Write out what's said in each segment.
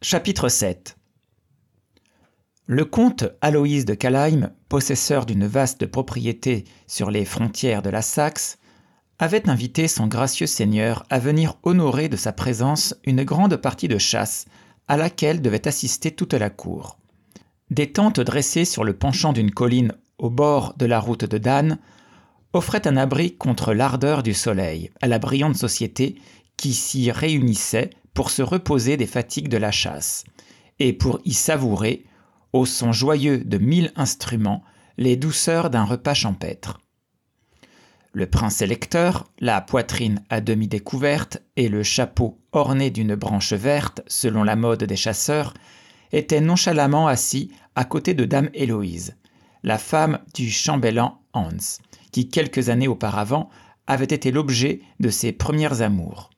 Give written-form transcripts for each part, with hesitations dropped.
Chapitre 7. Le comte Aloïs de Kallheim, possesseur d'une vaste propriété sur les frontières de la Saxe, avait invité son gracieux seigneur à venir honorer de sa présence une grande partie de chasse à laquelle devait assister toute la cour. Des tentes dressées sur le penchant d'une colline au bord de la route de Dan offraient un abri contre l'ardeur du soleil à la brillante société qui s'y réunissait pour se reposer des fatigues de la chasse et pour y savourer, au son joyeux de 1000 instruments, les douceurs d'un repas champêtre. Le prince électeur, la poitrine à demi découverte et le chapeau orné d'une branche verte selon la mode des chasseurs, était nonchalamment assis à côté de dame Héloïse, la femme du chambellan Hans, qui quelques années auparavant avait été l'objet de ses premières amours.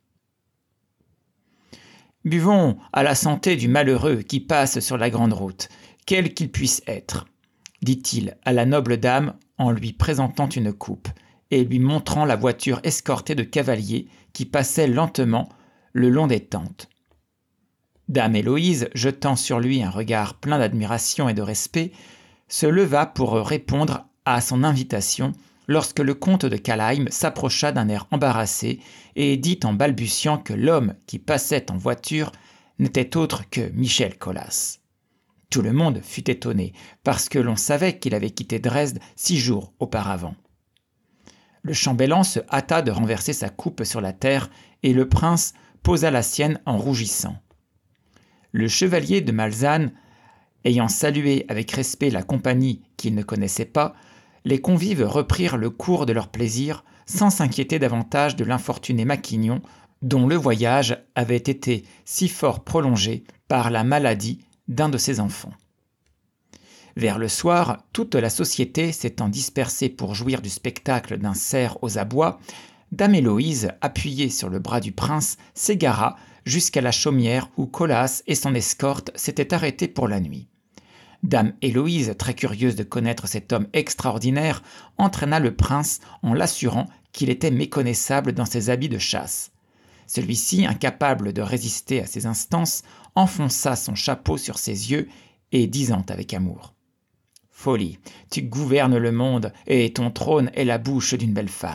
« Buvons à la santé du malheureux qui passe sur la grande route, quel qu'il puisse être, » dit-il à la noble dame en lui présentant une coupe et lui montrant la voiture escortée de cavaliers qui passaient lentement le long des tentes. Dame Héloïse, jetant sur lui un regard plein d'admiration et de respect, se leva pour répondre à son invitation lorsque le comte de Kallheim s'approcha d'un air embarrassé et dit en balbutiant que l'homme qui passait en voiture n'était autre que Michel Colas. Tout le monde fut étonné, parce que l'on savait qu'il avait quitté Dresde 6 jours auparavant. Le chambellan se hâta de renverser sa coupe sur la terre, et le prince posa la sienne en rougissant. Le chevalier de Malzahn, ayant salué avec respect la compagnie qu'il ne connaissait pas, les convives reprirent le cours de leur plaisir sans s'inquiéter davantage de l'infortuné Maquignon, dont le voyage avait été si fort prolongé par la maladie d'un de ses enfants. Vers le soir, toute la société s'étant dispersée pour jouir du spectacle d'un cerf aux abois, dame Héloïse, appuyée sur le bras du prince, s'égara jusqu'à la chaumière où Colas et son escorte s'étaient arrêtés pour la nuit. Dame Héloïse, très curieuse de connaître cet homme extraordinaire, entraîna le prince en l'assurant qu'il était méconnaissable dans ses habits de chasse. Celui-ci, incapable de résister à ses instances, enfonça son chapeau sur ses yeux et disant avec amour : « Folie, tu gouvernes le monde et ton trône est la bouche d'une belle femme. »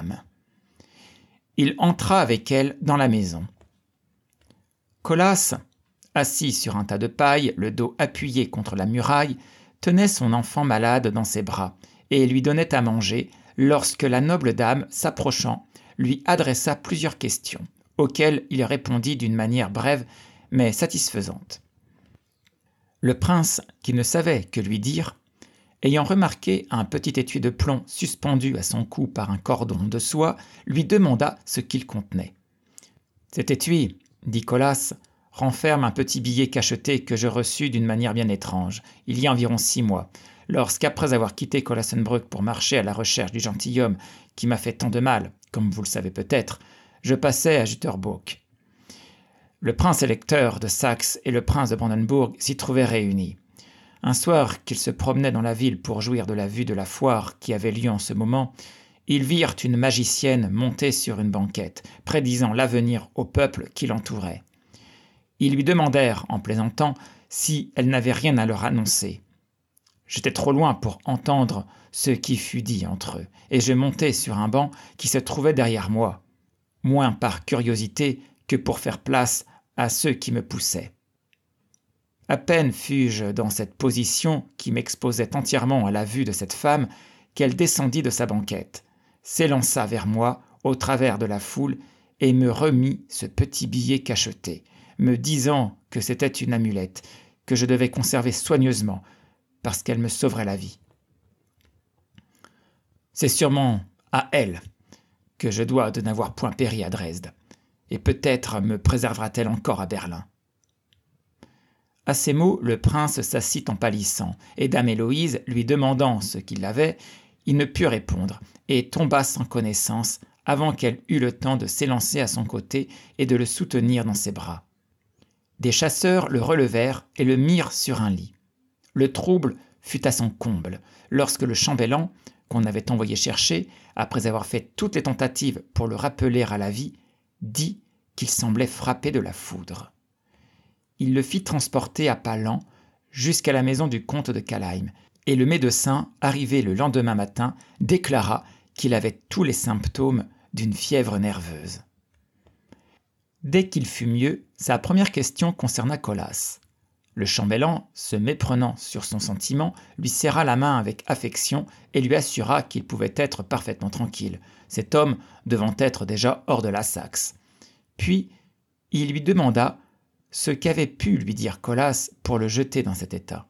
Il entra avec elle dans la maison. Colas, assis sur un tas de paille, le dos appuyé contre la muraille, tenait son enfant malade dans ses bras et lui donnait à manger lorsque la noble dame, s'approchant, lui adressa plusieurs questions, auxquelles il répondit d'une manière brève mais satisfaisante. Le prince, qui ne savait que lui dire, ayant remarqué un petit étui de plomb suspendu à son cou par un cordon de soie, lui demanda ce qu'il contenait. « Cet étui, dit Colas, renferme un petit billet cacheté que je reçus d'une manière bien étrange, il y a environ 6 mois, lorsqu'après avoir quitté Kolassenbrück pour marcher à la recherche du gentilhomme qui m'a fait tant de mal, comme vous le savez peut-être, je passais à Jüterbock. Le prince électeur de Saxe et le prince de Brandenbourg s'y trouvaient réunis. Un soir qu'ils se promenaient dans la ville pour jouir de la vue de la foire qui avait lieu en ce moment, ils virent une magicienne montée sur une banquette, prédisant l'avenir au peuple qui l'entourait. Ils lui demandèrent, en plaisantant, si elle n'avait rien à leur annoncer. J'étais trop loin pour entendre ce qui fut dit entre eux, et je montai sur un banc qui se trouvait derrière moi, moins par curiosité que pour faire place à ceux qui me poussaient. À peine fus-je dans cette position qui m'exposait entièrement à la vue de cette femme qu'elle descendit de sa banquette, s'élança vers moi au travers de la foule et me remit ce petit billet cacheté, me disant que c'était une amulette, que je devais conserver soigneusement, parce qu'elle me sauverait la vie. C'est sûrement à elle que je dois de n'avoir point péri à Dresde, et peut-être me préservera-t-elle encore à Berlin. » À ces mots, le prince s'assit en pâlissant, et dame Héloïse, lui demandant ce qu'il avait, il ne put répondre, et tomba sans connaissance avant qu'elle eût le temps de s'élancer à son côté et de le soutenir dans ses bras. Des chasseurs le relevèrent et le mirent sur un lit. Le trouble fut à son comble, lorsque le chambellan, qu'on avait envoyé chercher, après avoir fait toutes les tentatives pour le rappeler à la vie, dit qu'il semblait frappé de la foudre. il le fit transporter à pas lents jusqu'à la maison du comte de Kallheim, et le médecin, arrivé le lendemain matin, déclara qu'il avait tous les symptômes d'une fièvre nerveuse. Dès qu'il fut mieux, sa première question concerna Colas. Le chambellan, se méprenant sur son sentiment, lui serra la main avec affection et lui assura qu'il pouvait être parfaitement tranquille, cet homme devant être déjà hors de la Saxe. Puis, il lui demanda ce qu'avait pu lui dire Colas pour le jeter dans cet état.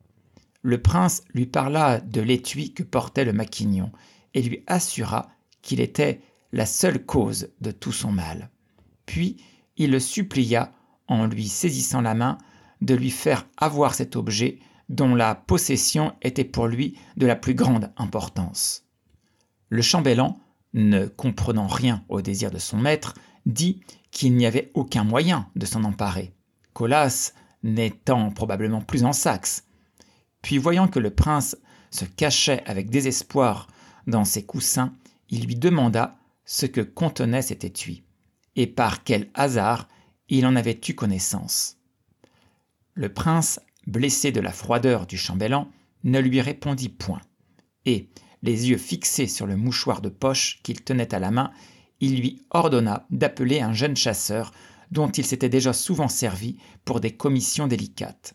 Le prince lui parla de l'étui que portait le maquignon et lui assura qu'il était la seule cause de tout son mal. Puis, il le supplia, en lui saisissant la main, de lui faire avoir cet objet dont la possession était pour lui de la plus grande importance. Le chambellan, ne comprenant rien au désir de son maître, dit qu'il n'y avait aucun moyen de s'en emparer, Colas n'étant probablement plus en Saxe. Puis voyant que le prince se cachait avec désespoir dans ses coussins, il lui demanda ce que contenait cet étui, et par quel hasard il en avait eu connaissance. Le prince, blessé de la froideur du chambellan, ne lui répondit point, et, les yeux fixés sur le mouchoir de poche qu'il tenait à la main, il lui ordonna d'appeler un jeune chasseur dont il s'était déjà souvent servi pour des commissions délicates.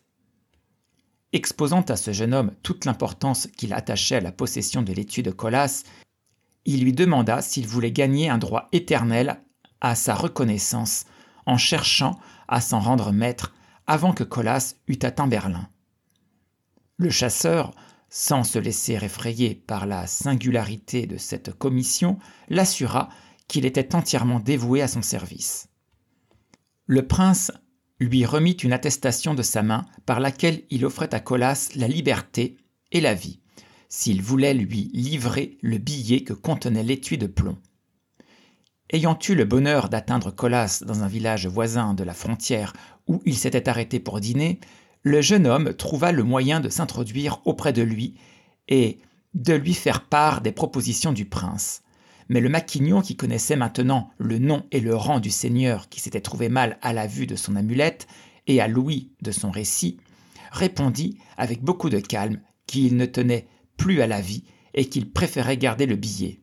Exposant à ce jeune homme toute l'importance qu'il attachait à la possession de l'étui de Colas, il lui demanda s'il voulait gagner un droit éternel à sa reconnaissance en cherchant à s'en rendre maître avant que Colas eût atteint Berlin. Le chasseur, sans se laisser effrayer par la singularité de cette commission, l'assura qu'il était entièrement dévoué à son service. Le prince lui remit une attestation de sa main par laquelle il offrait à Colas la liberté et la vie, s'il voulait lui livrer le billet que contenait l'étui de plomb. Ayant eu le bonheur d'atteindre Colas dans un village voisin de la frontière où il s'était arrêté pour dîner, le jeune homme trouva le moyen de s'introduire auprès de lui et de lui faire part des propositions du prince. Mais le maquignon, qui connaissait maintenant le nom et le rang du seigneur qui s'était trouvé mal à la vue de son amulette et à l'ouïe de son récit, répondit avec beaucoup de calme qu'il ne tenait plus à la vie et qu'il préférait garder le billet.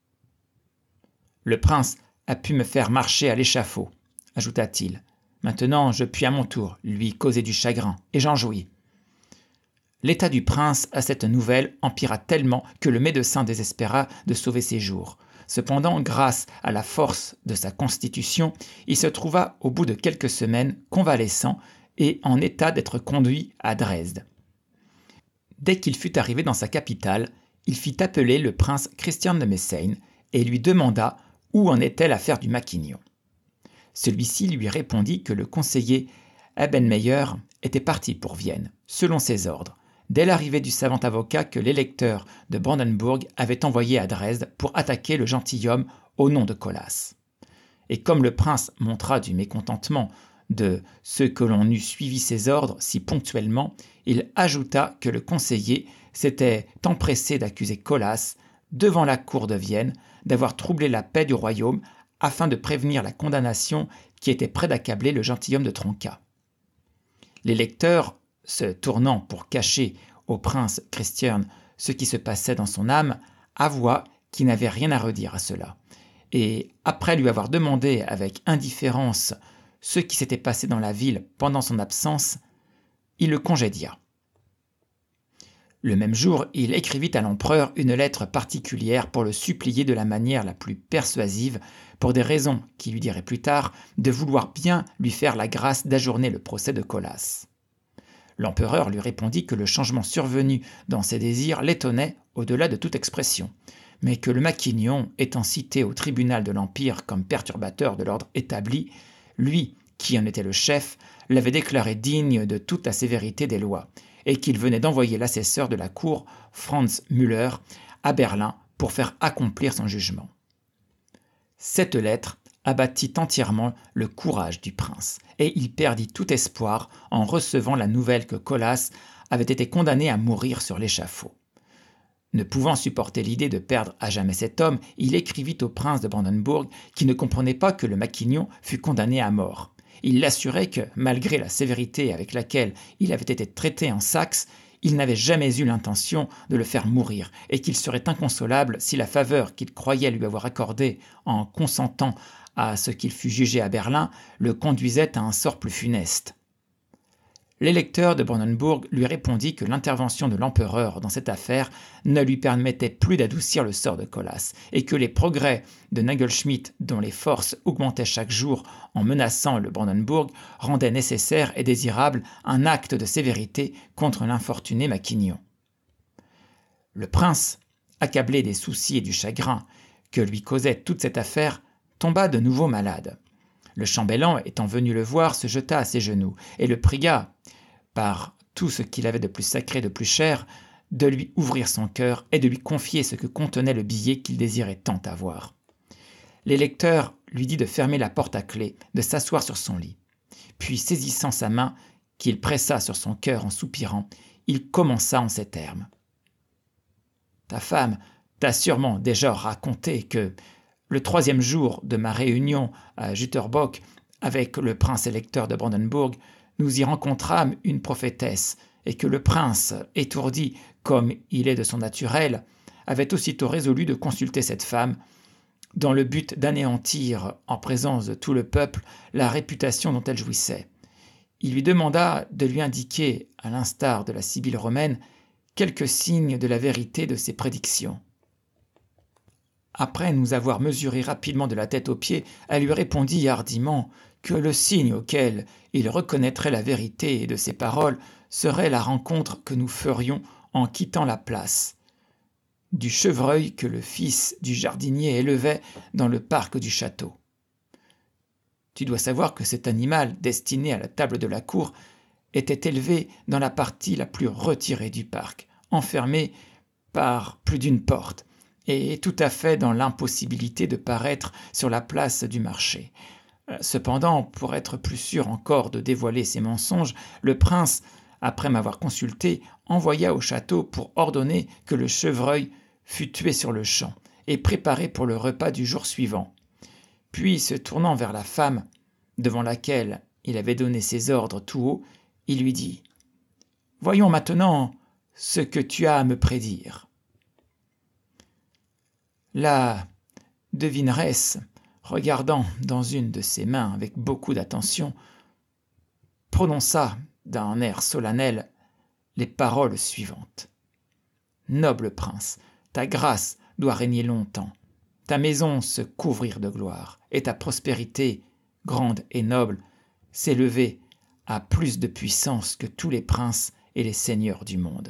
« Le prince a pu me faire marcher à l'échafaud, ajouta-t-il. Maintenant, je puis à mon tour lui causer du chagrin, et j'en jouis. » L'état du prince à cette nouvelle empira tellement que le médecin désespéra de sauver ses jours. Cependant, grâce à la force de sa constitution, il se trouva au bout de quelques semaines convalescent et en état d'être conduit à Dresde. Dès qu'il fut arrivé dans sa capitale, il fit appeler le prince Christian de Messine et lui demanda où en était l'affaire du maquignon. Celui-ci lui répondit que le conseiller Ebenmeyer était parti pour Vienne, selon ses ordres, dès l'arrivée du savant avocat que l'électeur de Brandenburg avait envoyé à Dresde pour attaquer le gentilhomme au nom de Colas. Et comme le prince montra du mécontentement de ceux que l'on eût suivi ses ordres si ponctuellement, il ajouta que le conseiller s'était empressé d'accuser Colas devant la cour de Vienne d'avoir troublé la paix du royaume afin de prévenir la condamnation qui était près d'accabler le gentilhomme de Tronka. L'électeur, se tournant pour cacher au prince Christian ce qui se passait dans son âme, avoua qu'il n'avait rien à redire à cela, et après lui avoir demandé avec indifférence ce qui s'était passé dans la ville pendant son absence, il le congédia. Le même jour, il écrivit à l'empereur une lettre particulière pour le supplier de la manière la plus persuasive, pour des raisons qui lui diraient plus tard, de vouloir bien lui faire la grâce d'ajourner le procès de Colas. L'empereur lui répondit que le changement survenu dans ses désirs l'étonnait au-delà de toute expression, mais que le maquignon, étant cité au tribunal de l'Empire comme perturbateur de l'ordre établi, lui, qui en était le chef, l'avait déclaré digne de toute la sévérité des lois, et qu'il venait d'envoyer l'assesseur de la cour, Franz Müller, à Berlin pour faire accomplir son jugement. Cette lettre abattit entièrement le courage du prince, et il perdit tout espoir en recevant la nouvelle que Colas avait été condamné à mourir sur l'échafaud. Ne pouvant supporter l'idée de perdre à jamais cet homme, il écrivit au prince de Brandenburg qui ne comprenait pas que le maquignon fût condamné à mort, Il l'assurait que, malgré la sévérité avec laquelle il avait été traité en Saxe, il n'avait jamais eu l'intention de le faire mourir, et qu'il serait inconsolable si la faveur qu'il croyait lui avoir accordée en consentant à ce qu'il fût jugé à Berlin le conduisait à un sort plus funeste. L'électeur de Brandenbourg lui répondit que l'intervention de l'empereur dans cette affaire ne lui permettait plus d'adoucir le sort de Colas, et que les progrès de Nagelschmidt, dont les forces augmentaient chaque jour en menaçant le Brandenbourg, rendaient nécessaire et désirable un acte de sévérité contre l'infortuné Maquignon. Le prince, accablé des soucis et du chagrin que lui causait toute cette affaire, tomba de nouveau malade. Le chambellan, étant venu le voir, se jeta à ses genoux et le pria, par tout ce qu'il avait de plus sacré, de plus cher, de lui ouvrir son cœur et de lui confier ce que contenait le billet qu'il désirait tant avoir. L'électeur lui dit de fermer la porte à clé, de s'asseoir sur son lit. Puis, saisissant sa main, qu'il pressa sur son cœur en soupirant, il commença en ces termes. « Ta femme t'a sûrement déjà raconté que, le 3e jour de ma réunion à Jüterbock avec le prince électeur de Brandenbourg, nous y rencontrâmes une prophétesse, et que le prince, étourdi comme il est de son naturel, avait aussitôt résolu de consulter cette femme, dans le but d'anéantir, en présence de tout le peuple, la réputation dont elle jouissait. Il lui demanda de lui indiquer, à l'instar de la Sibylle romaine, quelques signes de la vérité de ses prédictions. Après nous avoir mesuré rapidement de la tête aux pieds, elle lui répondit hardiment que le signe auquel il reconnaîtrait la vérité de ses paroles serait la rencontre que nous ferions en quittant la place, du chevreuil que le fils du jardinier élevait dans le parc du château. Tu dois savoir que cet animal, destiné à la table de la cour, était élevé dans la partie la plus retirée du parc, enfermé par plus d'une porte, et tout à fait dans l'impossibilité de paraître sur la place du marché. Cependant, pour être plus sûr encore de dévoiler ses mensonges, le prince, après m'avoir consulté, envoya au château pour ordonner que le chevreuil fût tué sur le champ et préparé pour le repas du jour suivant. Puis, se tournant vers la femme, devant laquelle il avait donné ses ordres tout haut, il lui dit « Voyons maintenant ce que tu as à me prédire. » La devineresse, regardant dans une de ses mains avec beaucoup d'attention, prononça d'un air solennel les paroles suivantes. « Noble prince, ta grâce doit régner longtemps, ta maison se couvrir de gloire, et ta prospérité, grande et noble, s'élever à plus de puissance que tous les princes et les seigneurs du monde. »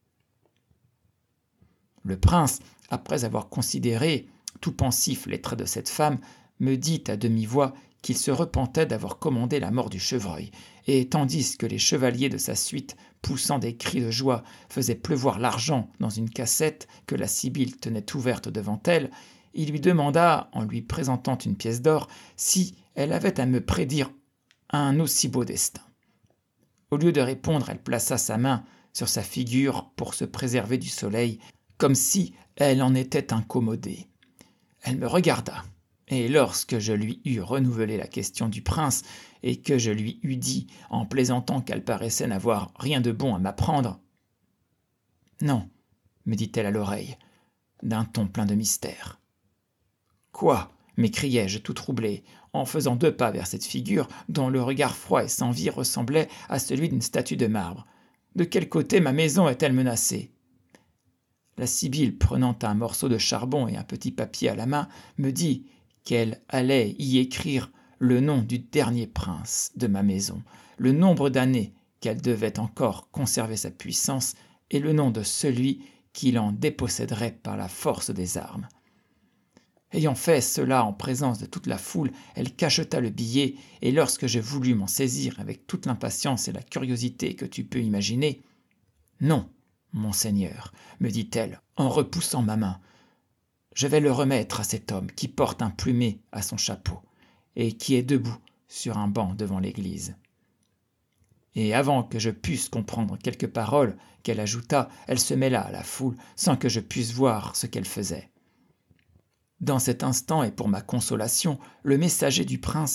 Le prince, après avoir considéré, tout pensif, les traits de cette femme, me dit à demi-voix qu'il se repentait d'avoir commandé la mort du chevreuil, et tandis que les chevaliers de sa suite, poussant des cris de joie, faisaient pleuvoir l'argent dans une cassette que la Sibylle tenait ouverte devant elle, il lui demanda, en lui présentant une pièce d'or, si elle avait à me prédire un aussi beau destin. Au lieu de répondre, elle plaça sa main sur sa figure pour se préserver du soleil, comme si elle en était incommodée. Elle me regarda, et lorsque je lui eus renouvelé la question du prince, et que je lui eus dit, en plaisantant qu'elle paraissait n'avoir rien de bon à m'apprendre, « Non, » me dit-elle à l'oreille, d'un ton plein de mystère. « Quoi » m'écriai-je tout troublé, en faisant 2 pas vers cette figure dont le regard froid et sans vie ressemblait à celui d'une statue de marbre. « De quel côté ma maison est-elle menacée ?» La Sibylle, prenant un morceau de charbon et un petit papier à la main, me dit qu'elle allait y écrire le nom du dernier prince de ma maison, le nombre d'années qu'elle devait encore conserver sa puissance et le nom de celui qui l'en déposséderait par la force des armes. Ayant fait cela en présence de toute la foule, elle cacheta le billet, et lorsque je voulus m'en saisir avec toute l'impatience et la curiosité que tu peux imaginer, « Non, Monseigneur, me dit-elle, en repoussant ma main, je vais le remettre à cet homme qui porte un plumet à son chapeau et qui est debout sur un banc devant l'église. » Et avant que je pusse comprendre quelques paroles qu'elle ajouta, elle se mêla à la foule sans que je puisse voir ce qu'elle faisait. Dans cet instant, et pour ma consolation, le messager du prince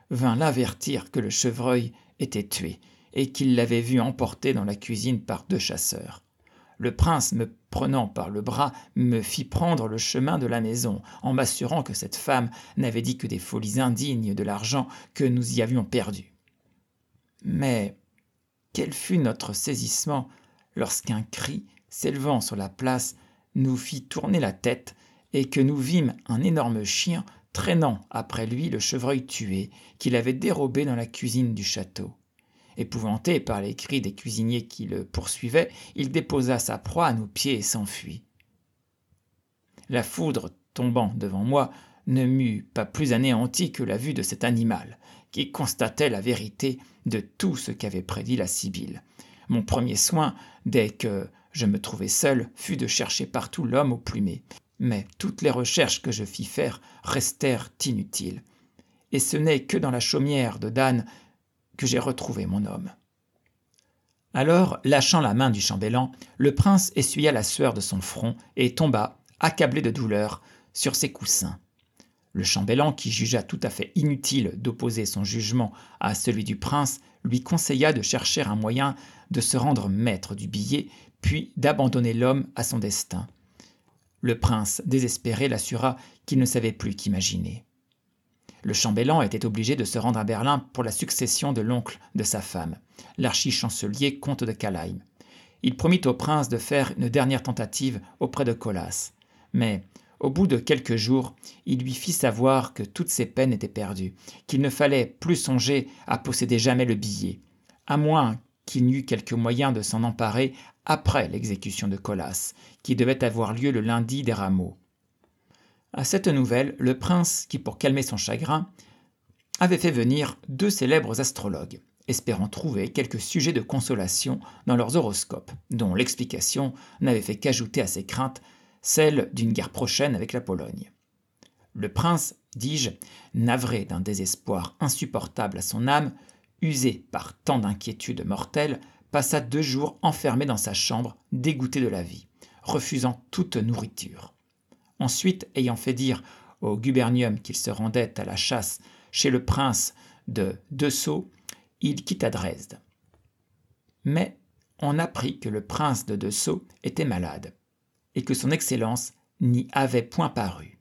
vint l'avertir que le chevreuil était tué et qu'il l'avait vu emporté dans la cuisine par 2 chasseurs. Le prince, me prenant par le bras, me fit prendre le chemin de la maison, en m'assurant que cette femme n'avait dit que des folies indignes de l'argent que nous y avions perdu. Mais quel fut notre saisissement lorsqu'un cri, s'élevant sur la place, nous fit tourner la tête et que nous vîmes un énorme chien traînant après lui le chevreuil tué qu'il avait dérobé dans la cuisine du château. Épouvanté par les cris des cuisiniers qui le poursuivaient, il déposa sa proie à nos pieds et s'enfuit. La foudre tombant devant moi ne m'eut pas plus anéanti que la vue de cet animal, qui constatait la vérité de tout ce qu'avait prédit la Sibylle. Mon premier soin, dès que je me trouvai seul, fut de chercher partout l'homme au plumet. Mais toutes les recherches que je fis faire restèrent inutiles. Et ce n'est que dans la chaumière de Dan que j'ai retrouvé mon homme. Alors, lâchant la main du chambellan, le prince essuya la sueur de son front et tomba, accablé de douleur, sur ses coussins. Le chambellan, qui jugea tout à fait inutile d'opposer son jugement à celui du prince, lui conseilla de chercher un moyen de se rendre maître du billet, puis d'abandonner l'homme à son destin. Le prince, désespéré, l'assura qu'il ne savait plus qu'imaginer. Le chambellan était obligé de se rendre à Berlin pour la succession de l'oncle de sa femme, l'archichancelier comte de Kallheim. Il promit au prince de faire une dernière tentative auprès de Colas. Mais, au bout de quelques jours, il lui fit savoir que toutes ses peines étaient perdues, qu'il ne fallait plus songer à posséder jamais le billet, à moins qu'il n'y eût quelque moyen de s'en emparer après l'exécution de Colas, qui devait avoir lieu le lundi des Rameaux. À cette nouvelle, le prince, qui pour calmer son chagrin, avait fait venir 2 célèbres astrologues, espérant trouver quelques sujets de consolation dans leurs horoscopes, dont l'explication n'avait fait qu'ajouter à ses craintes celle d'une guerre prochaine avec la Pologne. Le prince, dis-je, navré d'un désespoir insupportable à son âme, usé par tant d'inquiétudes mortelles, passa 2 jours enfermé dans sa chambre, dégoûté de la vie, refusant toute nourriture. Ensuite, ayant fait dire au gubernium qu'il se rendait à la chasse chez le prince de Dessau, il quitta Dresde. Mais on apprit que le prince de Dessau était malade, et que son excellence n'y avait point paru.